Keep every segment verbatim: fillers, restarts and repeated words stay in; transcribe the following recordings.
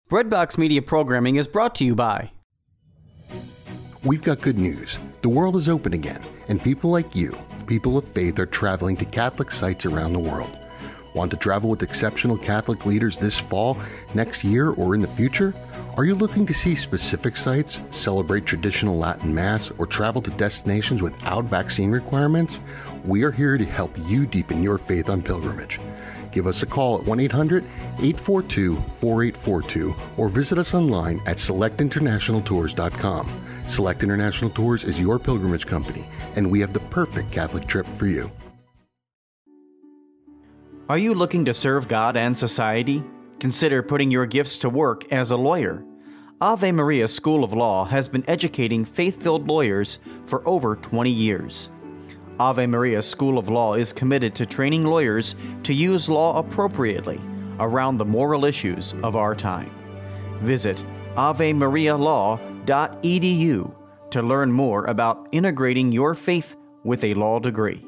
Breadbox Media Programming is brought to you by... We've got good news. The world is open again, and people like you, people of faith, are traveling to Catholic sites around the world. Want to travel with exceptional Catholic leaders this fall, next year, or in the future? Are you looking to see specific sites, celebrate traditional Latin Mass, or travel to destinations without vaccine requirements? We are here to help you deepen your faith on pilgrimage. Give us a call at one eight hundred, eight four two, four eight four two or visit us online at select international tours dot com. Select International Tours is your pilgrimage company, and we have the perfect Catholic trip for you. Are you looking to serve God and society? Consider putting your gifts to work as a lawyer. Ave Maria School of Law has been educating faith-filled lawyers for over twenty years. Ave Maria School of Law is committed to training lawyers to use law appropriately around the moral issues of our time. Visit ave maria law dot e d u to learn more about integrating your faith with a law degree.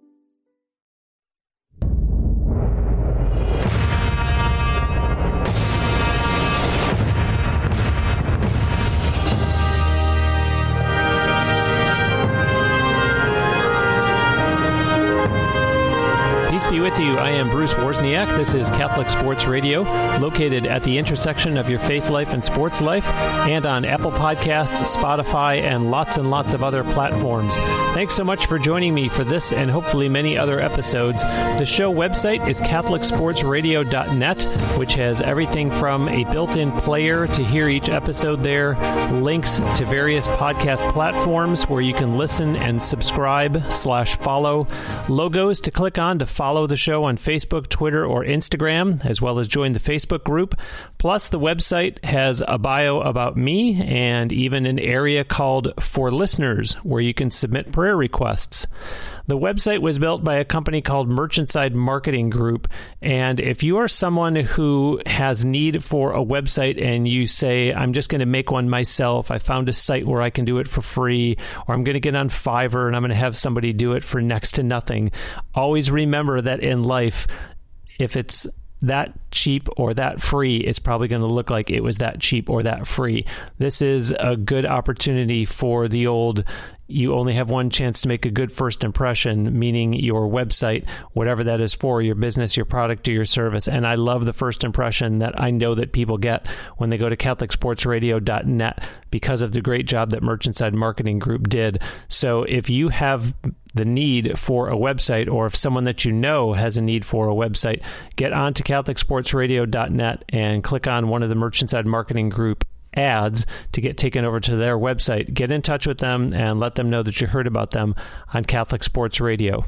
Peace be with you. I am Bruce Wozniak. This is Catholic Sports Radio, located at the intersection of your faith life and sports life, and on Apple Podcasts, Spotify, and lots and lots of other platforms. Thanks so much for joining me for this and hopefully many other episodes. The show website is catholic sports radio dot net, which has everything from a built-in player to hear each episode there, links to various podcast platforms where you can listen and subscribe slash follow, logos to click on to follow the show on Facebook, Twitter, or Instagram, as well as join the Facebook group. Plus, the website has a bio about me and even an area called For Listeners, where you can submit prayer requests. The website was built by a company called Merchantside Marketing Group, and if you are someone who has need for a website and you say, I'm just going to make one myself, I found a site where I can do it for free, or I'm going to get on Fiverr and I'm going to have somebody do it for next to nothing, always remember that in life, if it's that cheap or that free, it's probably going to look like it was that cheap or that free. This is a good opportunity for the old, you only have one chance to make a good first impression, meaning your website, whatever that is for, your business, your product, or your service. And I love the first impression that I know that people get when they go to catholic sports radio dot net because of the great job that Merchantside Marketing Group did. So if you have the need for a website, or if someone that you know has a need for a website, get on to catholic sports radio dot net and click on one of the Merchantside Marketing Group ads to get taken over to their website. Get in touch with them and let them know that you heard about them on Catholic Sports Radio.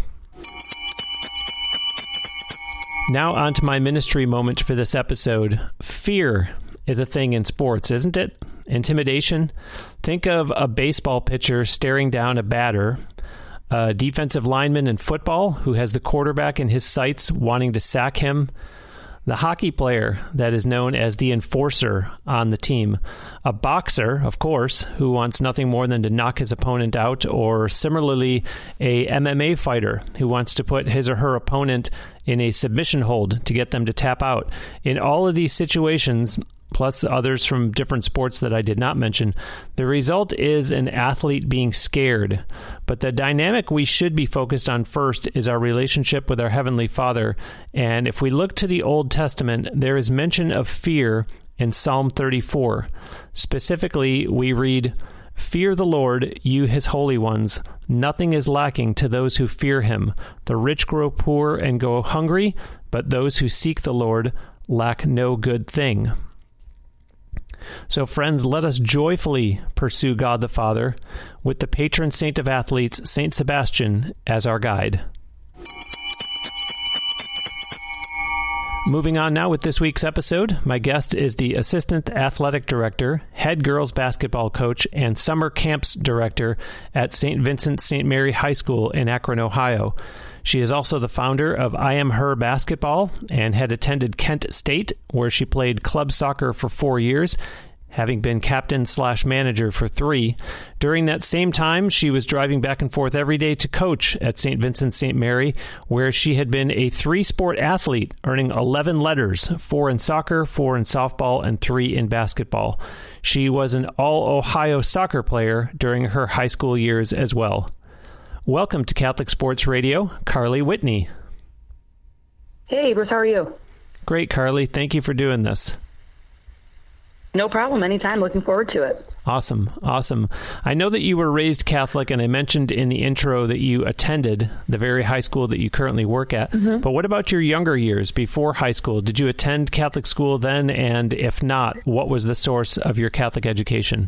Now on to my ministry moment for this episode. Fear is a thing in sports, isn't it? Intimidation. Think of a baseball pitcher staring down a batter, a defensive lineman in football who has the quarterback in his sights wanting to sack him, the hockey player that is known as the enforcer on the team, a boxer, of course, who wants nothing more than to knock his opponent out, or similarly, a M M A fighter who wants to put his or her opponent in a submission hold to get them to tap out. In all of these situations, plus others from different sports that I did not mention, the result is an athlete being scared. But the dynamic we should be focused on first is our relationship with our Heavenly Father. And if we look to the Old Testament, there is mention of fear in Psalm thirty-four. Specifically, we read, "Fear the Lord, you his holy ones. Nothing is lacking to those who fear him. The rich grow poor and go hungry, but those who seek the Lord lack no good thing." So friends, let us joyfully pursue God the Father with the patron saint of athletes, Saint Sebastian, as our guide. Moving on now with this week's episode, my guest is the Assistant Athletic Director, Head Girls Basketball Coach, and Summer Camps Director at Saint Vincent Saint Mary High School in Akron, Ohio. She is also the founder of I Am Her Basketball and had attended Kent State, where she played club soccer for four years, having been captain slash manager for three. During that same time, she was driving back and forth every day to coach at Saint Vincent Saint Mary, where she had been a three-sport athlete, earning eleven letters, four in soccer, four in softball, and three in basketball. She was an All-Ohio soccer player during her high school years as well. Welcome to Catholic Sports Radio, Carly Whitney. Hey, Bruce, how are you? Great, Carly. Thank you for doing this. No problem. Anytime. Looking forward to it. Awesome. Awesome. I know that you were raised Catholic, and I mentioned in the intro that you attended the very high school that you currently work at. Mm-hmm. But what about your younger years before high school? Did you attend Catholic school then? And if not, what was the source of your Catholic education?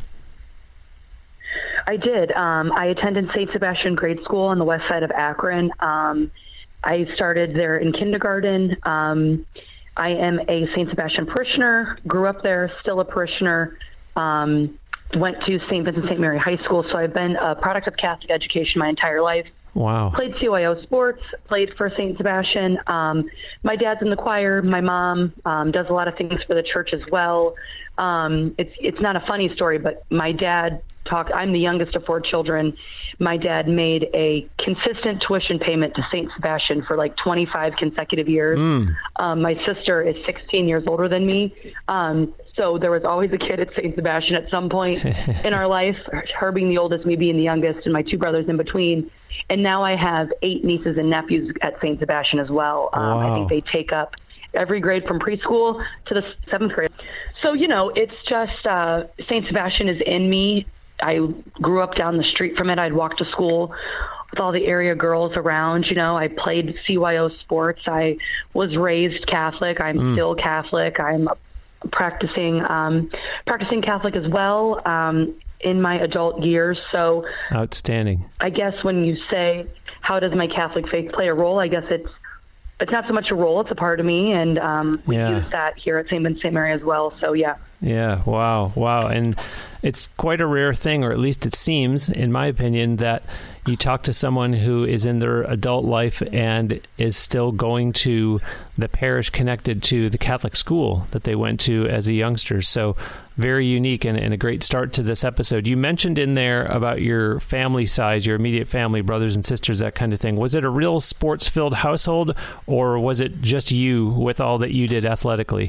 I did. Um, I attended Saint Sebastian Grade School on the west side of Akron. Um, I started there in kindergarten. Um, I am a Saint Sebastian parishioner, grew up there, still a parishioner, um, went to Saint Vincent Saint Mary High School. So I've been a product of Catholic education my entire life. Wow. Played C Y O sports, played for Saint Sebastian. Um, my dad's in the choir. My mom um, does a lot of things for the church as well. Um, it's it's not a funny story, but my dad talked, I'm the youngest of four children. My dad made a consistent tuition payment to Saint Sebastian for like twenty-five consecutive years. Mm. Um, my sister is sixteen years older than me. Um, so there was always a kid at Saint Sebastian at some point in our life, her being the oldest, me being the youngest, and my two brothers in between. And now I have eight nieces and nephews at Saint Sebastian as well. Um, wow. I think they take up every grade from preschool to the seventh grade. So, you know, it's just uh, Saint Sebastian is in me. I grew up down the street from it. I'd walk to school with all the area girls around. You know, I played C Y O sports. I was raised Catholic. I'm mm. still Catholic. I'm practicing um, practicing Catholic as well um, in my adult years. So outstanding. I guess when you say, how does my Catholic faith play a role? I guess it's it's not so much a role. It's a part of me. And um, we yeah. use that here at Saint Vincent Saint Mary as well. So, yeah. Yeah. Wow. Wow. And it's quite a rare thing, or at least it seems, in my opinion, that you talk to someone who is in their adult life and is still going to the parish connected to the Catholic school that they went to as a youngster. So very unique and, and a great start to this episode. You mentioned in there about your family size, your immediate family, brothers and sisters, that kind of thing. Was it a real sports-filled household, or was it just you with all that you did athletically?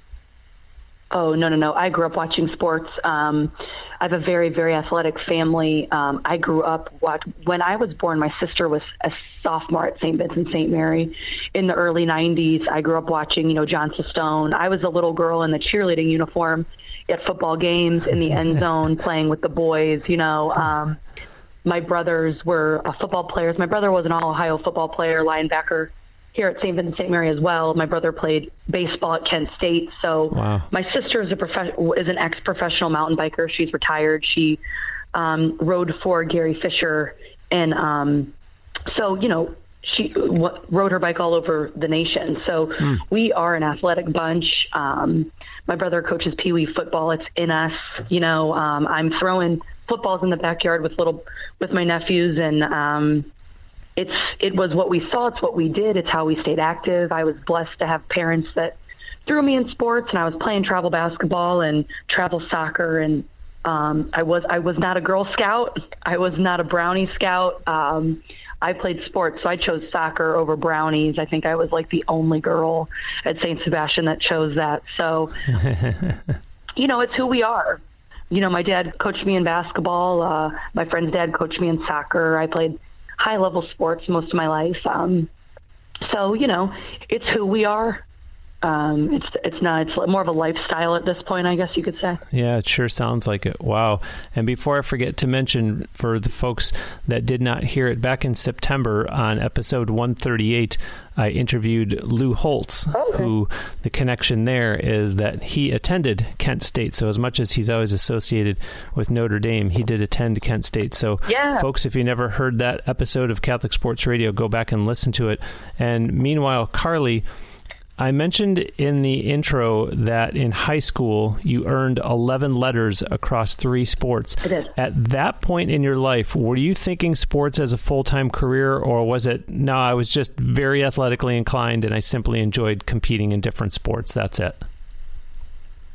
Oh, no, no, no. I grew up watching sports. Um, I have a very, very athletic family. Um, I grew up, watch, when I was born, my sister was a sophomore at Saint Vincent Saint Mary in the early nineties. I grew up watching, you know, John Stone. I was a little girl in the cheerleading uniform at football games in the end zone playing with the boys, you know. Um, my brothers were uh, football players. My brother was an All-Ohio football player, linebacker, here at Saint Vincent Saint Mary as well. My brother played baseball at Kent State. So wow. My sister is a prof- is an ex-professional mountain biker. She's retired. She um, rode for Gary Fisher. And um, so, you know, she w- rode her bike all over the nation. So mm. we are an athletic bunch. Um, my brother coaches Pee Wee football. It's in us. You know, um, I'm throwing footballs in the backyard with little, with my nephews, and um, It's it was what we saw. It's what we did. It's how we stayed active. I was blessed to have parents that threw me in sports, and I was playing travel basketball and travel soccer. And um, I was I was not a Girl Scout. I was not a Brownie Scout. Um, I played sports, so I chose soccer over Brownies. I think I was like the only girl at Saint Sebastian that chose that. So, you know, it's who we are. You know, my dad coached me in basketball. Uh, my friend's dad coached me in soccer. I played high-level sports most of my life. Um, so, you know, it's who we are. Um, it's it's not, it's more of a lifestyle at this point, I guess you could say. Yeah, it sure sounds like it. Wow. And before I forget to mention, for the folks that did not hear it, back in September on episode one thirty-eight, I interviewed Lou Holtz, okay. who the connection there is that he attended Kent State. So as much as he's always associated with Notre Dame, he did attend Kent State. So yeah. Folks, if you never heard that episode of Catholic Sports Radio, go back and listen to it. And meanwhile, Carly, I mentioned in the intro that in high school you earned eleven letters across three sports. I did. At that point in your life, were you thinking sports as a full-time career, or was it, no, I was just very athletically inclined and I simply enjoyed competing in different sports, that's it?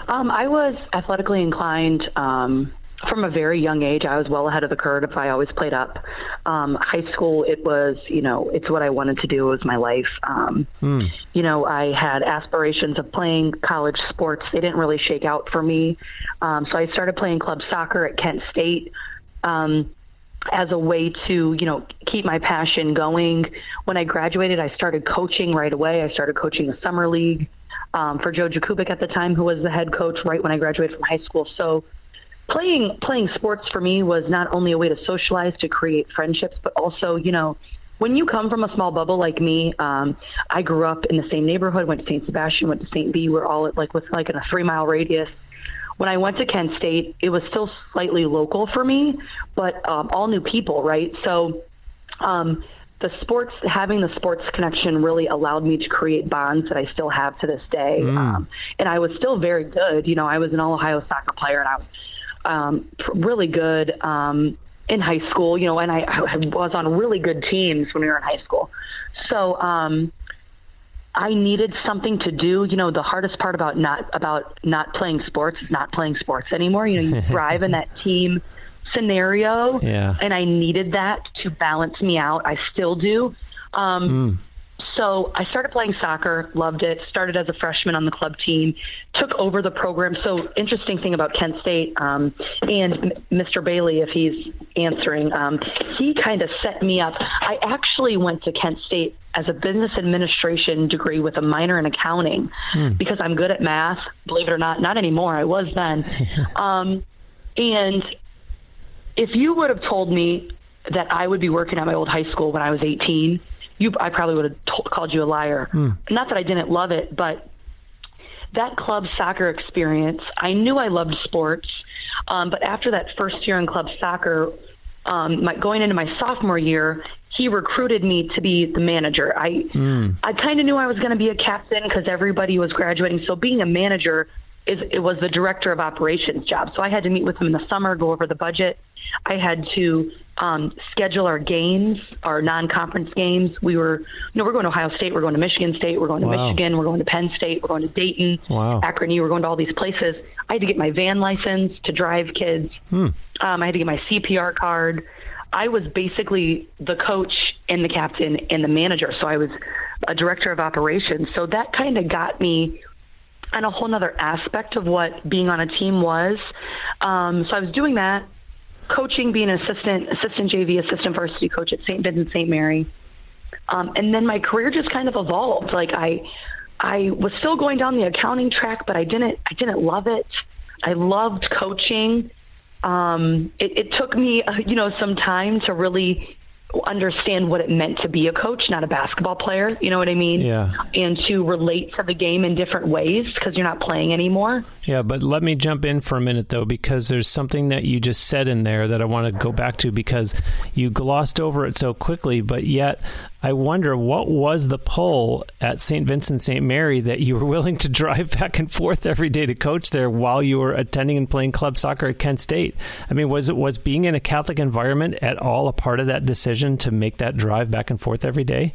Um, I was athletically inclined um, from a very young age. I was well ahead of the curve. I always played up. Um, high school, it was, you know, it's what I wanted to do. It was my life. Um, mm. You know, I had aspirations of playing college sports. They didn't really shake out for me. Um, so I started playing club soccer at Kent State um, as a way to, you know, keep my passion going. When I graduated, I started coaching right away. I started coaching the summer league um, for Joe Jakubik at the time, who was the head coach right when I graduated from high school. So Playing playing sports for me was not only a way to socialize, to create friendships, but also, you know, when you come from a small bubble like me, um, I grew up in the same neighborhood, went to Saint Sebastian, went to Saint B. We're all at, like with like in a three mile radius. When I went to Kent State, it was still slightly local for me, but um, all new people, right? So um, the sports, having the sports connection really allowed me to create bonds that I still have to this day. Mm. Um, and I was still very good. You know, I was an All-Ohio soccer player, and I was Um, really good um, in high school, you know, and I, I was on really good teams when we were in high school. So um, I needed something to do. You know, the hardest part about not about not playing sports is not playing sports anymore. You know, you thrive in that team scenario, yeah. and I needed that to balance me out. I still do. Um, mm. So I started playing soccer, loved it, started as a freshman on the club team, took over the program. So interesting thing about Kent State, um, and Mister Bailey, if he's answering, um, he kind of set me up. I actually went to Kent State as a business administration degree with a minor in accounting hmm. because I'm good at math, believe it or not. Not anymore. I was then. um, and if you would have told me that I would be working at my old high school when I was eighteen, You, I probably would have told, called you a liar. Hmm. Not that I didn't love it, but that club soccer experience, I knew I loved sports. Um, but after that first year in club soccer, um, my, going into my sophomore year, he recruited me to be the manager. I, hmm. I kind of knew I was going to be a captain because everybody was graduating. So being a manager, is it was the director of operations job. So I had to meet with him in the summer, go over the budget. I had to um, schedule our games, our non-conference games. We were, you know, we're going to Ohio State, we're going to Michigan State, we're going to wow. Michigan, we're going to Penn State, we're going to Dayton, wow. Akron U, we're going to all these places. I had to get my van license to drive kids. Hmm. Um, I had to get my C P R card. I was basically the coach and the captain and the manager. So I was a director of operations. So that kind of got me on a whole nother aspect of what being on a team was. Um, so I was doing that. Coaching, being an assistant, assistant J V, assistant varsity coach at Saint Vincent Saint Mary. Um, and then my career just kind of evolved. Like I, I was still going down the accounting track, but I didn't, I didn't love it. I loved coaching. Um, it, it took me, uh, you know, some time to really understand what it meant to be a coach, not a basketball player. You know what I mean? Yeah. And to relate to the game in different ways because you're not playing anymore. Yeah, but let me jump in for a minute, though, because there's something that you just said in there that I want to go back to because you glossed over it so quickly, but yet I wonder what was the pull at Saint Vincent Saint Mary that you were willing to drive back and forth every day to coach there while you were attending and playing club soccer at Kent State? I mean, was it was being in a Catholic environment at all a part of that decision to make that drive back and forth every day?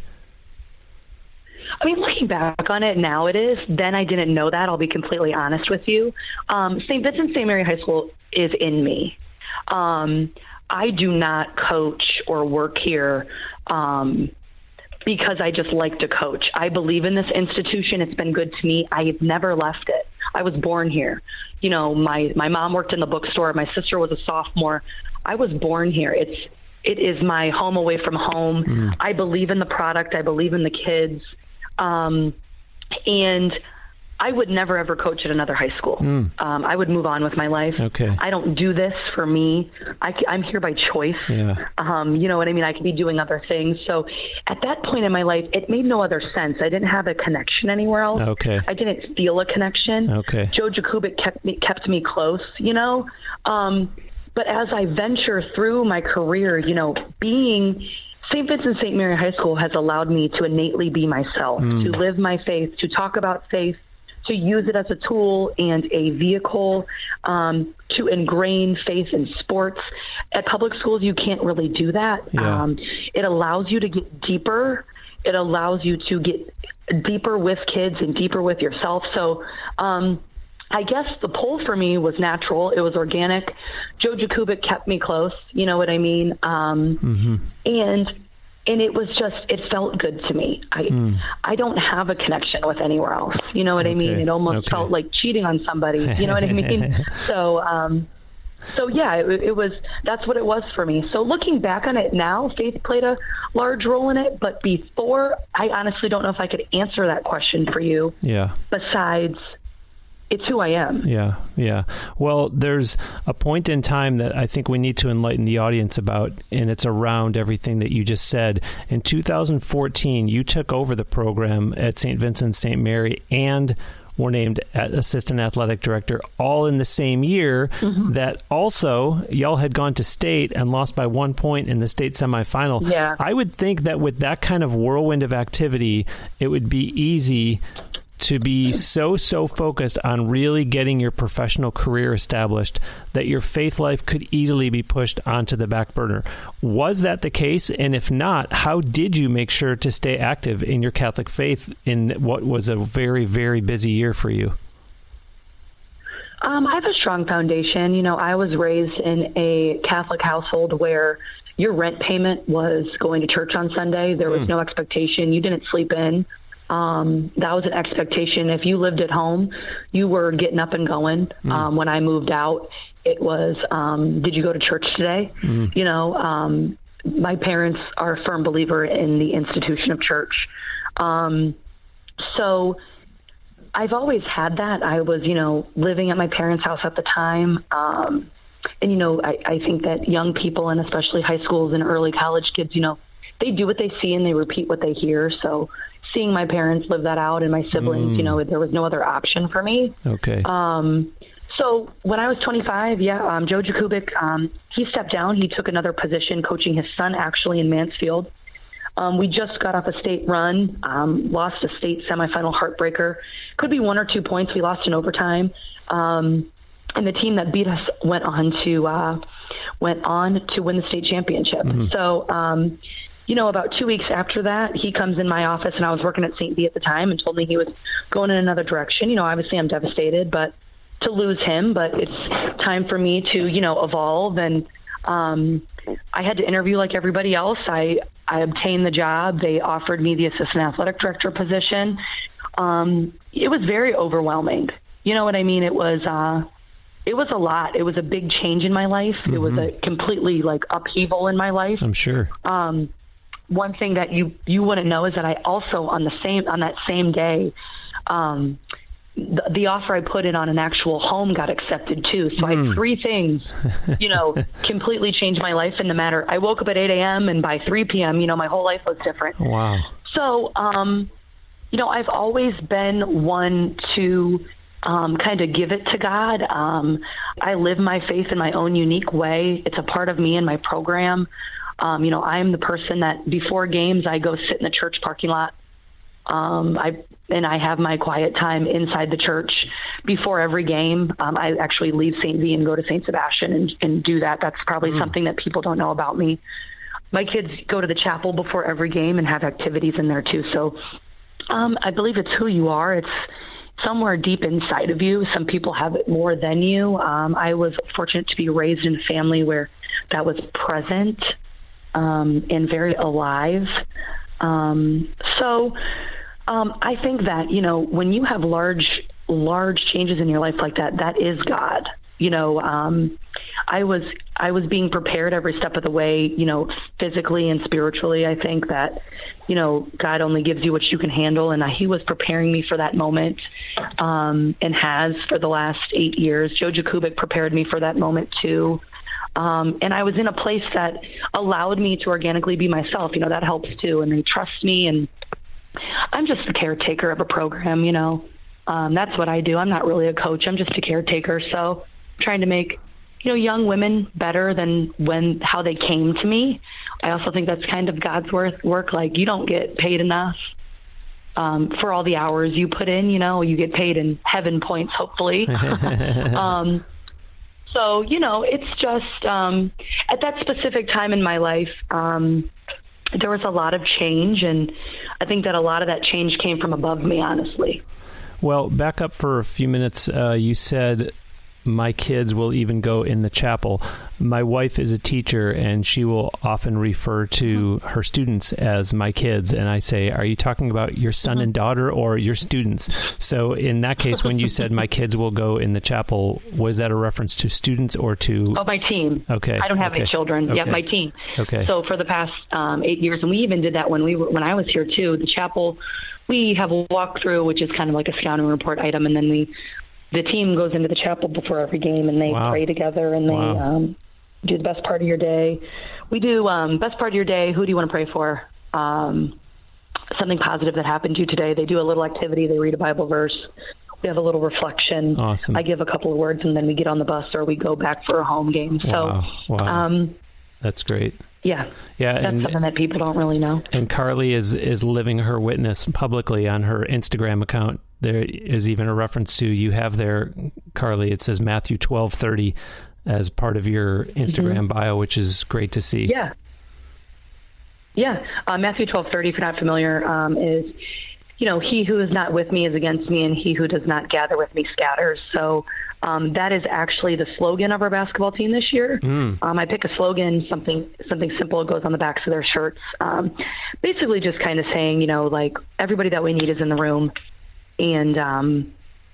I mean, looking back on it now, it is. Then I didn't know that. I'll be completely honest with you. Um, Saint Vincent Saint Mary High School is in me. Um, I do not coach or work here um, because I just like to coach. I believe in this institution. It's been good to me. I have never left it. I was born here. You know, my, my mom worked in the bookstore. My sister was a sophomore. I was born here. It's It is my home away from home. Mm. I believe in the product. I believe in the kids. Um, and I would never, ever coach at another high school. Mm. Um, I would move on with my life. Okay. I don't do this for me. I, I'm here by choice. Yeah. Um, you know what I mean? I could be doing other things. So at that point in my life, it made no other sense. I didn't have a connection anywhere else. Okay. I didn't feel a connection. Okay. Joe Jakubik kept me, kept me close, you know? Um, But as I venture through my career, you know, being Saint Vincent Saint Mary High School has allowed me to innately be myself, mm. to live my faith, to talk about faith, to use it as a tool and a vehicle um, to ingrain faith in sports. At public schools, you can't really do that. Yeah. Um, it allows you to get deeper. It allows you to get deeper with kids and deeper with yourself. So, um, I guess the pull for me was natural. It was organic. Joe Jakubik kept me close. You know what I mean? Um, mm-hmm. And and it was just, it felt good to me. I mm. I don't have a connection with anywhere else. You know what okay. I mean? It almost okay. felt like cheating on somebody. You know what I mean? So, um, so yeah, it, it was, that's what it was for me. So looking back on it now, faith played a large role in it. But before, I honestly don't know if I could answer that question for you. Yeah. Besides, it's who I am. Yeah, yeah. Well, there's a point in time that I think we need to enlighten the audience about, and it's around everything that you just said. In two thousand fourteen, you took over the program at Saint Vincent Saint Mary and were named assistant athletic director all in the same year. Mm-hmm. That also, y'all had gone to state and lost by one point in the state semifinal. Yeah. I would think that with that kind of whirlwind of activity, it would be easy to be so, so focused on really getting your professional career established that your faith life could easily be pushed onto the back burner. Was that the case? And if not, how did you make sure to stay active in your Catholic faith in what was a very, very busy year for you? Um, I have a strong foundation. You know, I was raised in a Catholic household where your rent payment was going to church on Sunday. There was mm. no expectation. You didn't sleep in. Um, that was an expectation. If you lived at home, you were getting up and going. Mm. Um, when I moved out, it was, um, did you go to church today? Mm. You know, um, my parents are a firm believer in the institution of church. Um, so I've always had that. I was, you know, living at my parents' house at the time. Um, and, you know, I, I think that young people, and especially high schools and early college kids, you know, they do what they see and they repeat what they hear. So seeing my parents live that out and my siblings, mm. you know, there was no other option for me. Okay. Um, so when I was twenty-five, yeah, um, Joe Jakubik, um, he stepped down. He took another position coaching his son actually in Mansfield. Um, we just got off a state run, um, lost a state semifinal heartbreaker. Could be one or two points. We lost in overtime. Um, and the team that beat us went on to, uh, went on to win the state championship. Mm-hmm. So, um, you know, about two weeks after that, he comes in my office, and I was working at Saint V at the time, and told me he was going in another direction. You know, obviously I'm devastated, but to lose him, but it's time for me to, you know, evolve. And um, I had to interview like everybody else. I, I obtained the job. They offered me the assistant athletic director position. Um, it was very overwhelming. You know what I mean? It was, uh, it was a lot. It was a big change in my life. Mm-hmm. It was a completely like upheaval in my life. I'm sure. Um, One thing that you, you wouldn't know is that I also on the same on that same day, um, the, the offer I put in on an actual home got accepted too. So mm. I had three things, you know, completely changed my life in the matter. I woke up at eight a.m. and by three p.m., you know, my whole life was different. Wow. So, um, you know, I've always been one to um, kind of give it to God. Um, I live my faith in my own unique way. It's a part of me and my program. Um, you know, I'm the person that before games, I go sit in the church parking lot. Um, I, and I have my quiet time inside the church before every game. Um, I actually leave Saint V and go to Saint Sebastian and, and do that. That's probably mm. something that people don't know about me. My kids go to the chapel before every game and have activities in there too. So, um, I believe it's who you are. It's somewhere deep inside of you. Some people have it more than you. Um, I was fortunate to be raised in a family where that was present. Um, and very alive. Um, so um, I think that, you know, when you have large, large changes in your life like that, that is God. You know, um, I was I was being prepared every step of the way, you know, physically and spiritually. I think that, you know, God only gives you what you can handle. And he was preparing me for that moment um, and has for the last eight years. Joe Jakubik prepared me for that moment, too. Um, and I was in a place that allowed me to organically be myself. You know, that helps too. And they trust me, and I'm just the caretaker of a program, you know. Um, that's what I do. I'm not really a coach. I'm just a caretaker. So I'm trying to make, you know, young women better than when, how they came to me. I also think that's kind of God's worth work. Like, you don't get paid enough um, for all the hours you put in, you know, you get paid in heaven points, hopefully. um, So, you know, it's just um, at that specific time in my life, um, there was a lot of change. And I think that a lot of that change came from above me, honestly. Well, back up for a few minutes. Uh, you said my kids will even go in the chapel. My wife is a teacher, and she will often refer to her students as my kids. And I say, are you talking about your son and daughter or your students? So in that case, when you said my kids will go in the chapel, was that a reference to students or to... Oh, my team. Okay. I don't have okay. any children. Okay. Yeah, my team. Okay. So for the past um, eight years, and we even did that when we were, when I was here too, the chapel, we have a walkthrough, which is kind of like a scouting report item, and then we... The team goes into the chapel before every game, and they wow. pray together, and they wow. um, do the best part of your day. We do um, best part of your day. Who do you want to pray for? Um, something positive that happened to you today. They do a little activity. They read a Bible verse. We have a little reflection. Awesome. I give a couple of words, and then we get on the bus or we go back for a home game. So, wow. Wow. Um, that's great. Yeah. Yeah. That's and, something that people don't really know. And Carly is, is living her witness publicly on her Instagram account. There is even a reference to, you have there, Carly, it says Matthew twelve thirty as part of your Instagram mm-hmm. bio, which is great to see. Yeah. Yeah. Uh, Matthew twelve thirty, if you're not familiar, um, is, you know, he who is not with me is against me, and he who does not gather with me scatters. So um, that is actually the slogan of our basketball team this year. Mm. Um, I pick a slogan, something something simple. It goes on the backs of their shirts. Um, basically just kind of saying, you know, like, everybody that we need is in the room. And um,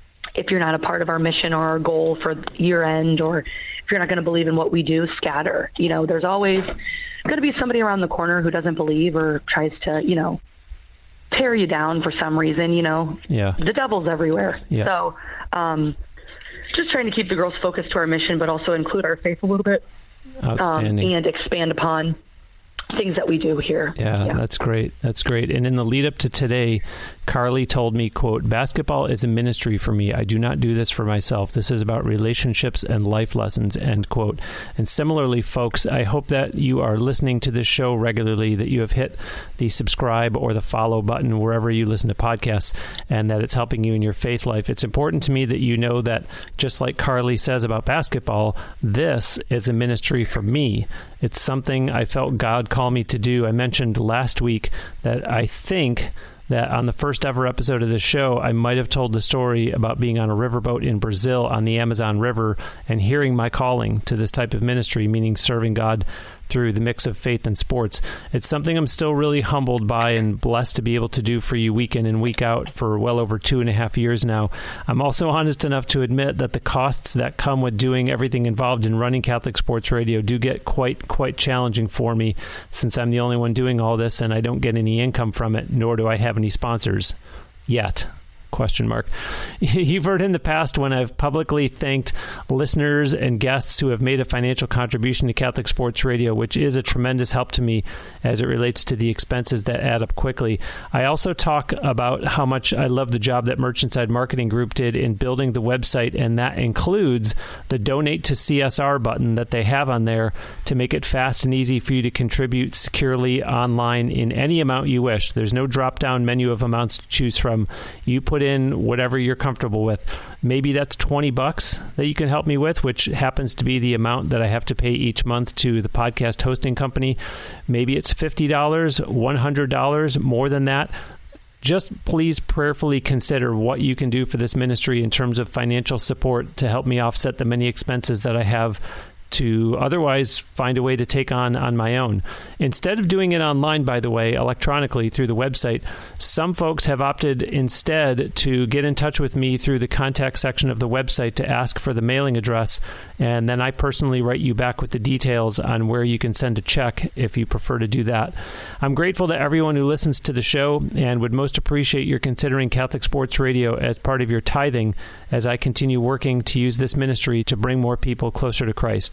if you're not a part of our mission or our goal for year end, or if you're not going to believe in what we do, scatter. You know, there's always going to be somebody around the corner who doesn't believe or tries to, you know, tear you down for some reason. You know, yeah. The devil's everywhere. Yeah. So um, just trying to keep the girls focused to our mission, but also include our faith a little bit. Outstanding. Um, and expand upon things that we do here. Yeah, yeah, that's great. That's great. And in the lead up to today, Carly told me, quote, basketball is a ministry for me. I do not do this for myself. This is about relationships and life lessons, end quote. And similarly, folks, I hope that you are listening to this show regularly, that you have hit the subscribe or the follow button wherever you listen to podcasts, and that it's helping you in your faith life. It's important to me that you know that, just like Carly says about basketball, this is a ministry for me. It's something I felt God call me to do. I mentioned last week that I think that on the first ever episode of this show, I might have told the story about being on a riverboat in Brazil on the Amazon River and hearing my calling to this type of ministry, meaning serving God through the mix of faith and sports. It's something I'm still really humbled by and blessed to be able to do for you week in and week out for well over two and a half years now. I'm also honest enough to admit that the costs that come with doing everything involved in running Catholic Sports Radio do get quite, quite challenging for me, since I'm the only one doing all this and I don't get any income from it, nor do I have any sponsors yet. Question mark. You've heard in the past when I've publicly thanked listeners and guests who have made a financial contribution to Catholic Sports Radio, which is a tremendous help to me as it relates to the expenses that add up quickly. I also talk about how much I love the job that Merchantside Marketing Group did in building the website, and that includes the Donate to C S R button that they have on there to make it fast and easy for you to contribute securely online in any amount you wish. There's no drop-down menu of amounts to choose from. You put in whatever you're comfortable with. Maybe that's twenty bucks that you can help me with, which happens to be the amount that I have to pay each month to the podcast hosting company. Maybe it's fifty dollars, one hundred dollars, more than that. Just please prayerfully consider what you can do for this ministry in terms of financial support to help me offset the many expenses that I have to otherwise find a way to take on on my own. Instead of doing it online, by the way, electronically through the website, some folks have opted instead to get in touch with me through the contact section of the website to ask for the mailing address, and then I personally write you back with the details on where you can send a check if you prefer to do that. I'm grateful to everyone who listens to the show and would most appreciate your considering Catholic Sports Radio as part of your tithing as I continue working to use this ministry to bring more people closer to Christ.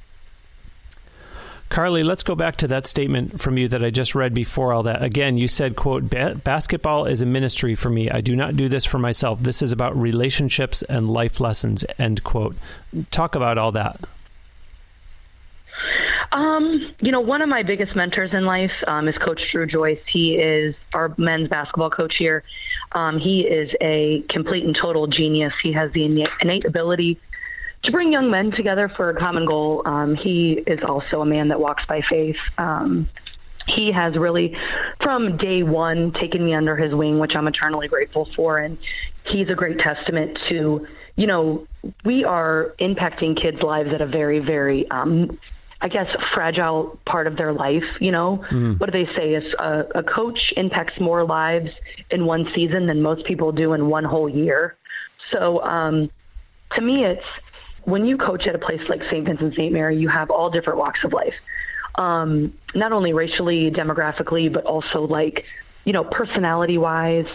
Carly, let's go back to that statement from you that I just read before all that. Again, you said, quote, basketball is a ministry for me. I do not do this for myself. This is about relationships and life lessons, end quote. Talk about all that. Um, you know, one of my biggest mentors in life um, is Coach Drew Joyce. He is our men's basketball coach here. Um, he is a complete and total genius. He has the innate ability to bring young men together for a common goal. Um, he is also a man that walks by faith. Um, he has really, from day one, taken me under his wing, which I'm eternally grateful for. And he's a great testament to, you know, we are impacting kids' lives at a very, very, um, I guess, fragile part of their life. You know, mm. what do they say? Is a, a coach impacts more lives in one season than most people do in one whole year. So um, to me, it's when you coach at a place like Saint Vincent Saint Mary, you have all different walks of life, um, not only racially, demographically, but also like, you know, personality wise,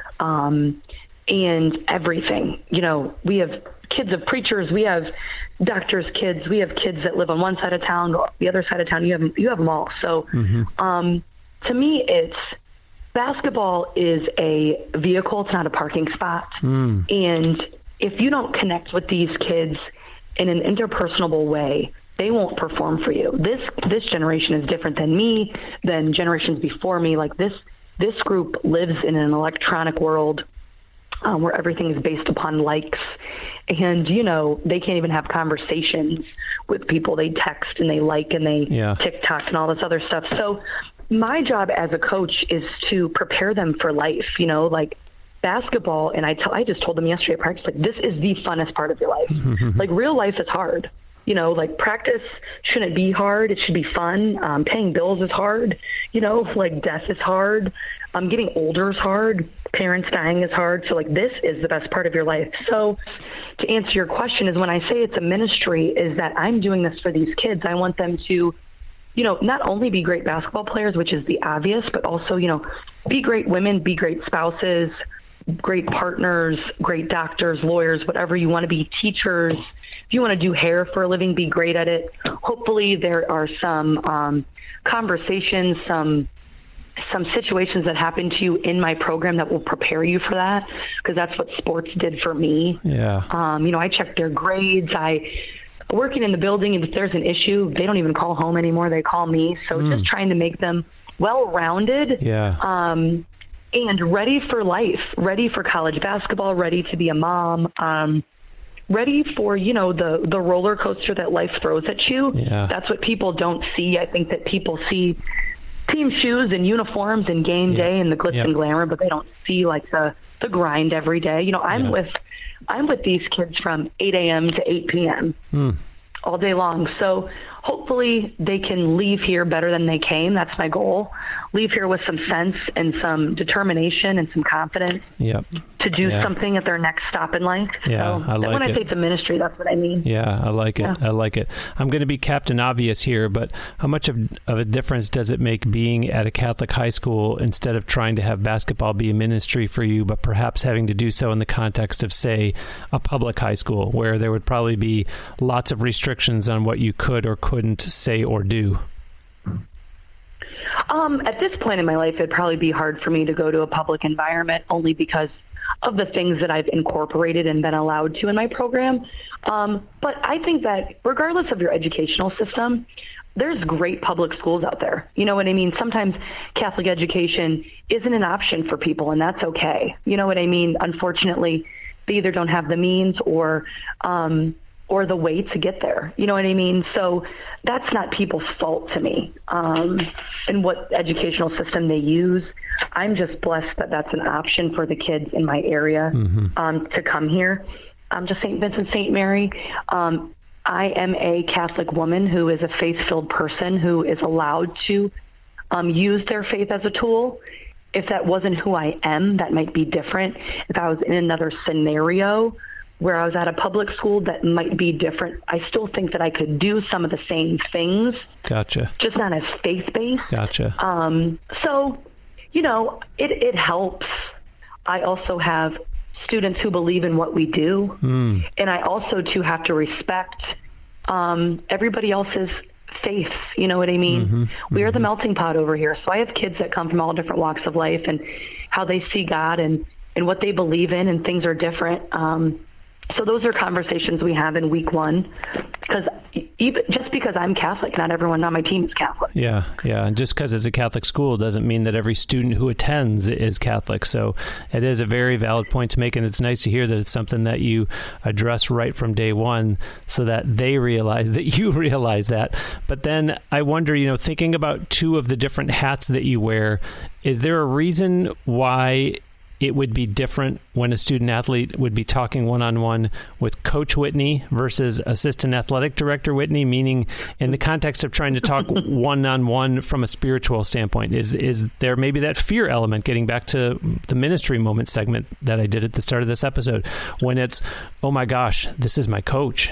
um, and everything. You know, we have kids of preachers, we have doctors' kids, we have kids that live on one side of town, the other side of town. You have you have them all. So, mm-hmm. um, to me, it's basketball is a vehicle. It's not a parking spot. Mm. And if you don't connect with these kids in an interpersonal way, they won't perform for you. This this generation is different than me, than generations before me. Like this this group lives in an electronic world um, where everything is based upon likes. And, you know, they can't even have conversations with people. They text and they like and they yeah. TikTok and all this other stuff. So my job as a coach is to prepare them for life, you know, like basketball. And I, t- I just told them yesterday at practice, like, this is the funnest part of your life. Like real life is hard. You know, like practice shouldn't be hard. It should be fun. Um, paying bills is hard. You know, like death is hard. Um, getting older is hard. Parents dying is hard. So like this is the best part of your life. So to answer your question is when I say it's a ministry is that I'm doing this for these kids. I want them to, you know, not only be great basketball players, which is the obvious, but also, you know, be great women, be great spouses, great partners, great doctors, lawyers, whatever you want to be, teachers. If you want to do hair for a living, be great at it. Hopefully there are some um, conversations, some some situations that happen to you in my program that will prepare you for that, because that's what sports did for me. Yeah. Um, you know, I check their grades. I working in the building, and if there's an issue, they don't even call home anymore. They call me. So mm. just trying to make them well-rounded. Yeah. Um, and ready for life, ready for college basketball, ready to be a mom, um, ready for, you know, the, the roller coaster that life throws at you. Yeah. That's what people don't see. I think that people see team shoes and uniforms and game yeah. day and the glitz yep. and glamour, but they don't see like the, the grind every day. You know, I'm yeah. with, I'm with these kids from eight a.m. to eight p.m. Mm. all day long. So hopefully they can leave here better than they came. That's my goal. Leave here with some sense and some determination and some confidence yep. to do yeah. something at their next stop in life. Yeah, so I like when it. I say it's a ministry, that's what I mean. Yeah, I like it. Yeah. I like it. I'm going to be Captain Obvious here, but how much of, of a difference does it make being at a Catholic high school instead of trying to have basketball be a ministry for you, but perhaps having to do so in the context of, say, a public high school where there would probably be lots of restrictions on what you could or couldn't say or do? Um, at this point in my life, it'd probably be hard for me to go to a public environment only because of the things that I've incorporated and been allowed to in my program. Um, but I think that regardless of your educational system, there's great public schools out there. You know what I mean? Sometimes Catholic education isn't an option for people, and that's okay. You know what I mean? Unfortunately, they either don't have the means or um, or the way to get there. You know what I mean? So that's not people's fault to me, um, and what educational system they use. I'm just blessed that that's an option for the kids in my area mm-hmm. um, to come here. I'm just Saint Vincent Saint Mary. Um, I am a Catholic woman who is a faith-filled person who is allowed to um, use their faith as a tool. If that wasn't who I am, that might be different. If I was in another scenario where I was at a public school, that might be different. I still think that I could do some of the same things. Gotcha. Just not as faith-based. Gotcha. Um, so, you know, it, it helps. I also have students who believe in what we do. Mm. And I also, too, have to respect um, everybody else's faiths. You know what I mean? Mm-hmm. We mm-hmm. are the melting pot over here. So I have kids that come from all different walks of life and how they see God and, and what they believe in, and things are different. Um, So those are conversations we have in week one, because even just because I'm Catholic, not everyone on my team is Catholic. Yeah, yeah. And just because it's a Catholic school doesn't mean that every student who attends is Catholic. So it is a very valid point to make, and it's nice to hear that it's something that you address right from day one so that they realize that you realize that. But then I wonder, you know, thinking about two of the different hats that you wear, is there a reason why it would be different when a student athlete would be talking one-on-one with Coach Whitney versus Assistant Athletic Director Whitney, meaning in the context of trying to talk one-on-one from a spiritual standpoint? Is is there maybe that fear element, getting back to the ministry moment segment that I did at the start of this episode, when it's, oh my gosh, this is my coach?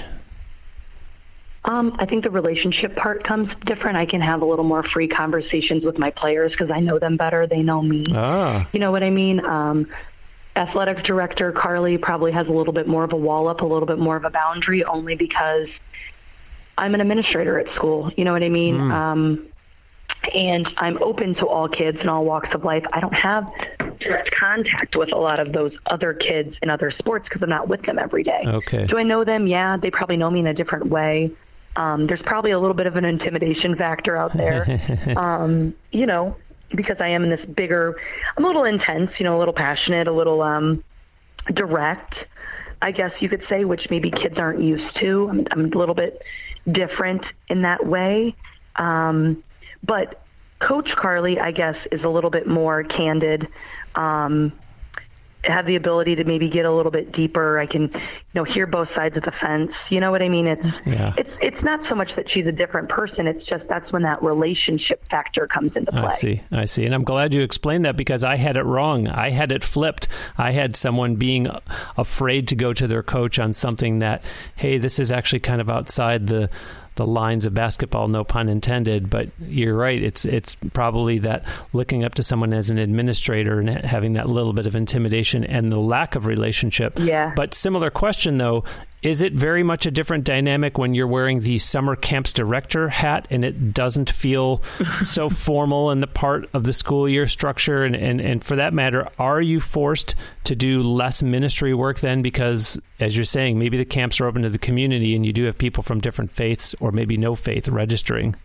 Um, I think the relationship part comes different. I can have a little more free conversations with my players because I know them better. They know me. Ah. You know what I mean? Um, athletics director Carly probably has a little bit more of a wall up, a little bit more of a boundary, only because I'm an administrator at school. You know what I mean? Mm. Um, and I'm open to all kids in all walks of life. I don't have direct contact with a lot of those other kids in other sports because I'm not with them every day. Okay. Do I know them? Yeah, they probably know me in a different way. Um, there's probably a little bit of an intimidation factor out there, um, you know, because I am in this bigger, I'm a little intense, you know, a little passionate, a little um, direct, I guess you could say, which maybe kids aren't used to. I'm, I'm a little bit different in that way. Um, but Coach Carly, I guess, is a little bit more candid, um, have the ability to maybe get a little bit deeper. I can, you know, hear both sides of the fence. You know what I mean? It's, yeah. it's, it's not so much that she's a different person. It's just, that's when that relationship factor comes into play. I see. I see. And I'm glad you explained that, because I had it wrong. I had it flipped. I had someone being afraid to go to their coach on something that, hey, this is actually kind of outside the, the lines of basketball, no pun intended, but you're right. It's it's probably that looking up to someone as an administrator and having that little bit of intimidation and the lack of relationship. Yeah. But similar question, though, is it very much a different dynamic when you're wearing the summer camps director hat and it doesn't feel so formal in the part of the school year structure? And, and, and for that matter, are you forced to do less ministry work then? Because, as you're saying, maybe the camps are open to the community and you do have people from different faiths or maybe no faith registering.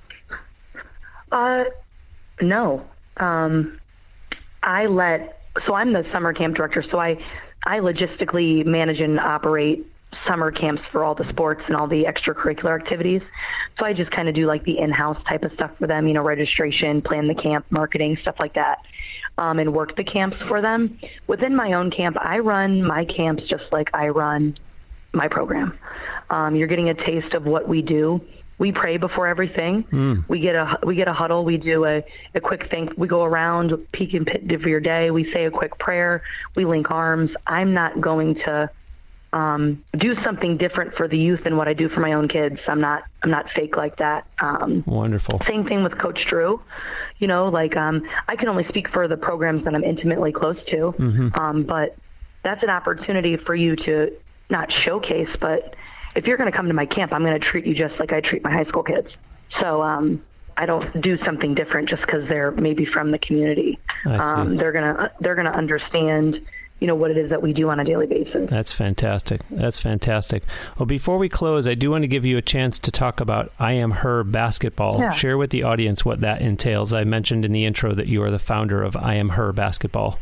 Uh, no. Um, I let, so I'm the summer camp director, so I, I logistically manage and operate summer camps for all the sports and all the extracurricular activities. So I just kind of do like the in-house type of stuff for them, you know, registration, plan the camp, marketing, stuff like that, um, and work the camps for them. Within my own camp, I run my camps just like I run my program. Um, you're getting a taste of what we do. We pray before everything. Mm. We get a we get a huddle. We do a, a quick thing. We go around, peek and pit for your day. We say a quick prayer. We link arms. I'm not going to Um, do something different for the youth than what I do for my own kids. I'm not, I'm not fake like that. Um, Wonderful. Same thing with Coach Drew. You know, like, um, I can only speak for the programs that I'm intimately close to. Mm-hmm. Um, but that's an opportunity for you to not showcase, but if you're going to come to my camp, I'm going to treat you just like I treat my high school kids. So, um, I don't do something different just because they're maybe from the community. Um, they're going to, they're going to understand, you know, what it is that we do on a daily basis. That's fantastic. That's fantastic. Well, before we close, I do want to give you a chance to talk about I Am Her Basketball. Yeah. Share with the audience what that entails. I mentioned in the intro that you are the founder of I Am Her Basketball.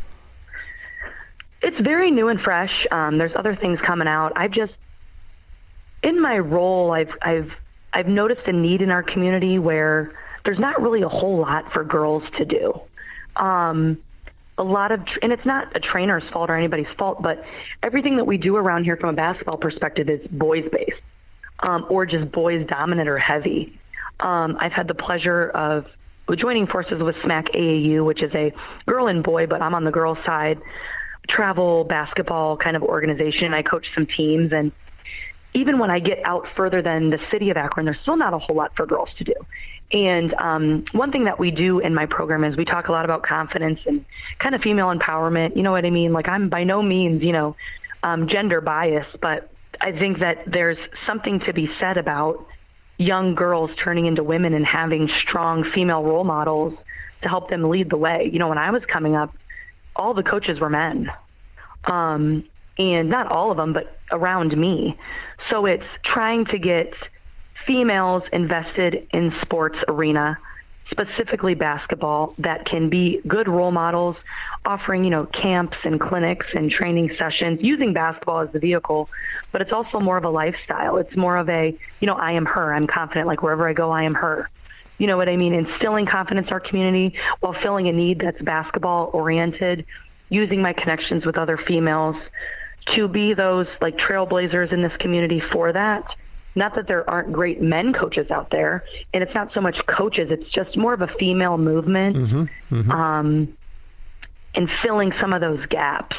It's very new and fresh. Um, there's other things coming out. I've just, in my role, I've, I've, I've noticed a need in our community where there's not really a whole lot for girls to do. Um, A lot of, and it's not a trainer's fault or anybody's fault, but everything that we do around here from a basketball perspective is boys based, um, or just boys dominant or heavy. Um, I've had the pleasure of joining forces with SMAC A A U, which is a girl and boy, but I'm on the girls side, travel basketball kind of organization. I coach some teams, and even when I get out further than the city of Akron, there's still not a whole lot for girls to do. And um, one thing that we do in my program is we talk a lot about confidence and kind of female empowerment. You know what I mean? Like, I'm by no means, you know, um, gender biased, but I think that there's something to be said about young girls turning into women and having strong female role models to help them lead the way. You know, when I was coming up, all the coaches were men. Um, and not all of them, but around me. So it's trying to get females invested in sports arena, specifically basketball, that can be good role models, offering, you know, camps and clinics and training sessions, using basketball as the vehicle, but it's also more of a lifestyle. It's more of a, you know, I am her. I'm confident, like wherever I go, I am her. You know what I mean? Instilling confidence in our community while filling a need that's basketball oriented, using my connections with other females to be those like trailblazers in this community for that. Not that there aren't great men coaches out there, and it's not so much coaches, it's just more of a female movement, mm-hmm, mm-hmm. Um, and filling some of those gaps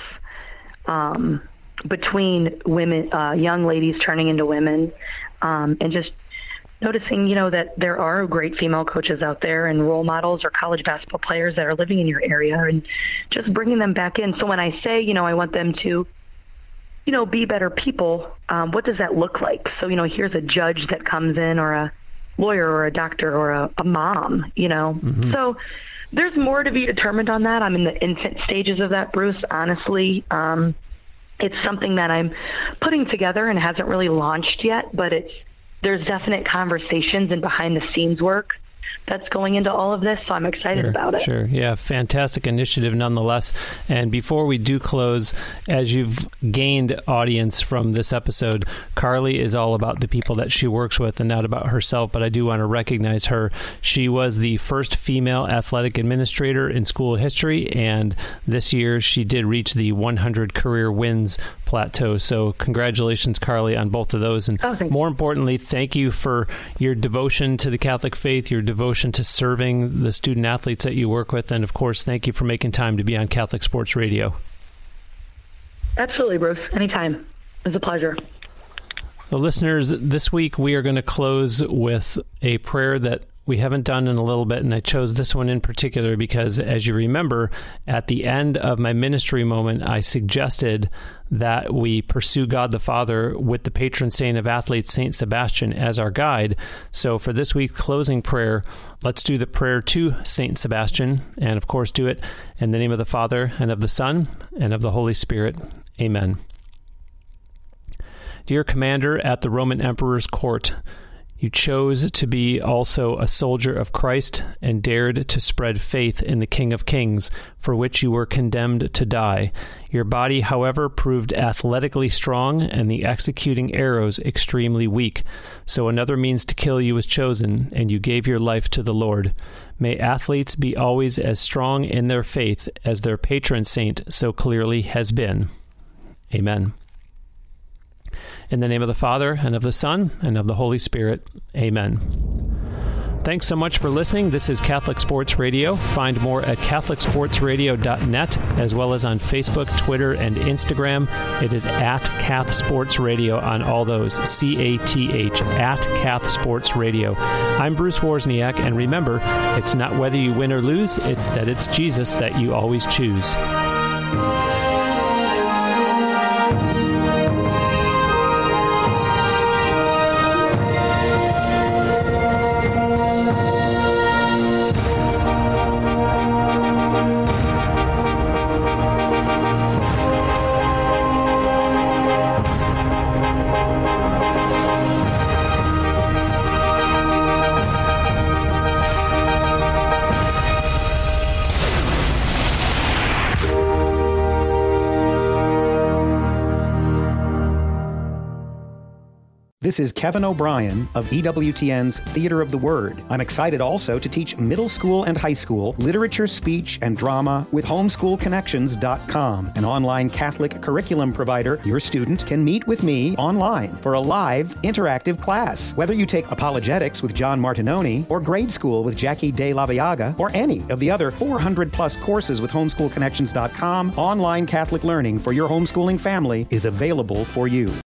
um, between women, uh, young ladies turning into women, um, and just noticing, you know, that there are great female coaches out there and role models or college basketball players that are living in your area, and just bringing them back in. So when I say, you know, I want them to, you know, be better people, um, what does that look like? So, you know, here's a judge that comes in, or a lawyer or a doctor or a, a mom, you know. Mm-hmm. So there's more to be determined on that. I'm in the infant stages of that, Bruce, honestly. Um, it's something that I'm putting together and hasn't really launched yet, but it's there's definite conversations and behind the scenes work that's going into all of this, so I'm excited sure, about it. Sure, yeah, fantastic initiative nonetheless. And before we do close, as you've gained audience from this episode, Carly is all about the people that she works with and not about herself, but I do want to recognize her. She was the first female athletic administrator in school history, and this year she did reach the one hundred career wins plateau. So congratulations, Carly, on both of those. And oh, more importantly, thank you for your devotion to the Catholic faith, your devotion to serving the student athletes that you work with, and of course, thank you for making time to be on Catholic Sports Radio. Absolutely, Bruce. Anytime. It was a pleasure. The listeners, this week we are going to close with a prayer that we haven't done in a little bit, and I chose this one in particular because, as you remember, at the end of my ministry moment, I suggested that we pursue God the Father with the patron saint of athletes, Saint Sebastian, as our guide. So for this week's closing prayer, let's do the prayer to Saint Sebastian, and of course do it in the name of the Father, and of the Son, and of the Holy Spirit. Amen. Dear Commander at the Roman Emperor's court, you chose to be also a soldier of Christ and dared to spread faith in the King of Kings, for which you were condemned to die. Your body, however, proved athletically strong and the executing arrows extremely weak. So another means to kill you was chosen, and you gave your life to the Lord. May athletes be always as strong in their faith as their patron saint so clearly has been. Amen. In the name of the Father, and of the Son, and of the Holy Spirit. Amen. Thanks so much for listening. This is Catholic Sports Radio. Find more at catholic sports radio dot net, as well as on Facebook, Twitter, and Instagram. It is at Cath Sports Radio on all those. C A T H, at Cath Sports Radio. I'm Bruce Wozniak, and remember, it's not whether you win or lose, it's that it's Jesus that you always choose. This is Kevin O'Brien of E W T N's Theater of the Word. I'm excited also to teach middle school and high school literature, speech, and drama with homeschool connections dot com, an online Catholic curriculum provider. Your student can meet with me online for a live, interactive class. Whether you take apologetics with John Martinoni, or grade school with Jackie De La Viaga, or any of the other four hundred plus courses with homeschool connections dot com, online Catholic learning for your homeschooling family is available for you.